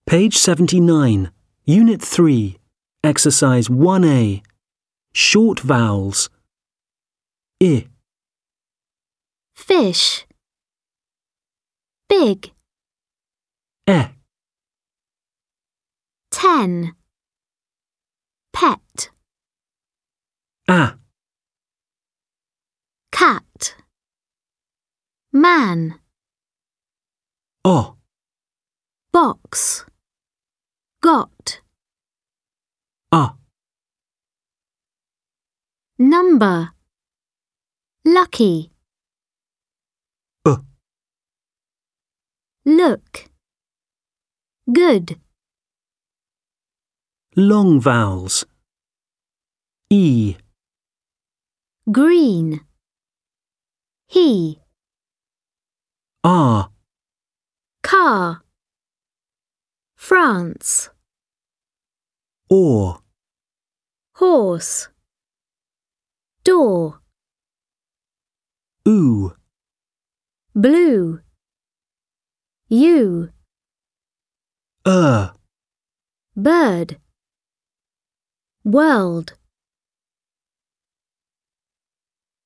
Page 79, Unit 3, Exercise 1A. Short vowels. I, Fish. Big. E, 10. Pet. A, Cat. Man. O, Box. Got. A, Number. Lucky. B, Look. Good. long vowels. E, Green. He. R, Car. France. or, Horse. Door. oo, Blue. You. Bird. World.